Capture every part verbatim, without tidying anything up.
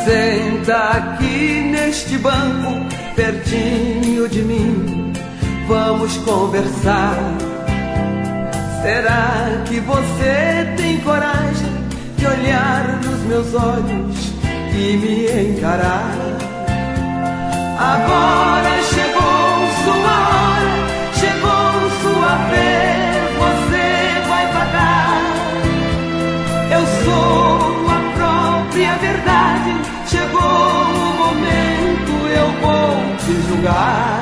Senta aqui neste banco, pertinho de mim, vamos conversar. Será que você tem coragem de olhar nos meus olhos e me encarar? Agora chegou sua hora, chegou sua vez, você vai pagar. Eu sou a própria verdade, chegou o momento, eu vou te julgar.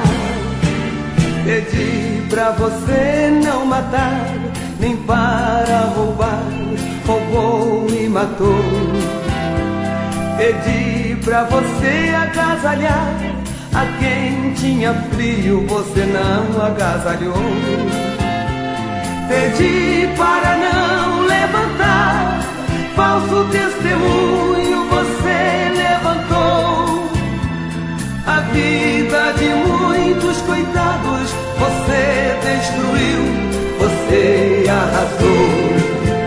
Pedi pra você não matar, nem para roubar, roubou e matou. Pedi pra você agasalhar a quem tinha frio, você não agasalhou. Pedi para não levantar falso testemunho, você levantou. A vida de muitos coitados você destruiu, você arrasou.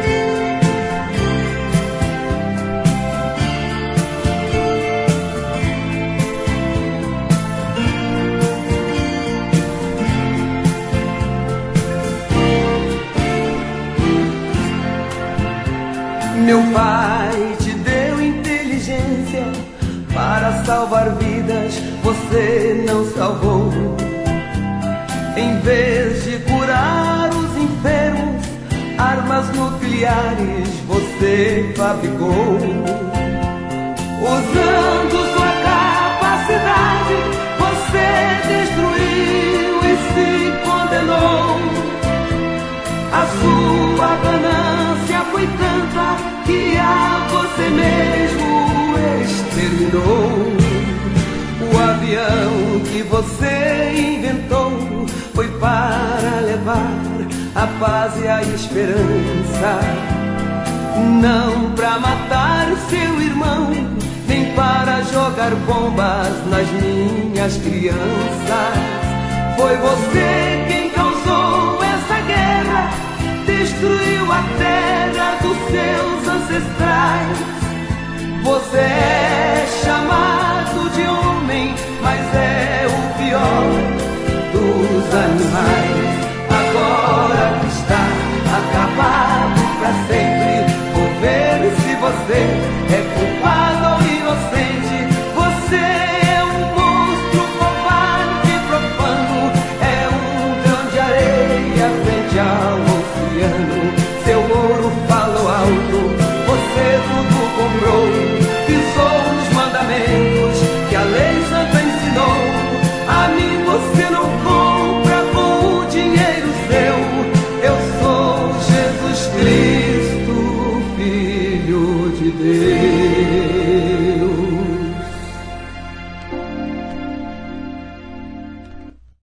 Meu pai te deu inteligência para salvar vidas, você não salvou. Em vez de curar os enfermos, armas nucleares você fabricou. Usando sua capacidade, você destruiu e se condenou. A sua ganância foi tanta que a você mesmo exterminou. O avião que você inventou foi para levar a paz e a esperança, não para matar seu irmão, nem para jogar bombas nas minhas crianças. Foi você quem causou essa guerra, destruiu a terra dos seus ancestrais. Você é chamado de homem, mas é o pior dos animais. Agora que está acabado pra sempre, vou ver se você é culpado ou inocente. Você é um monstro covarde e profano, é um grão de areia frente ao oceano. Seu ouro falou alto, você tudo comprou. Pisou nos mandamentos que a lei santa ensinou. A mim você não compra com o dinheiro seu. Eu sou Jesus Cristo, Filho de Deus.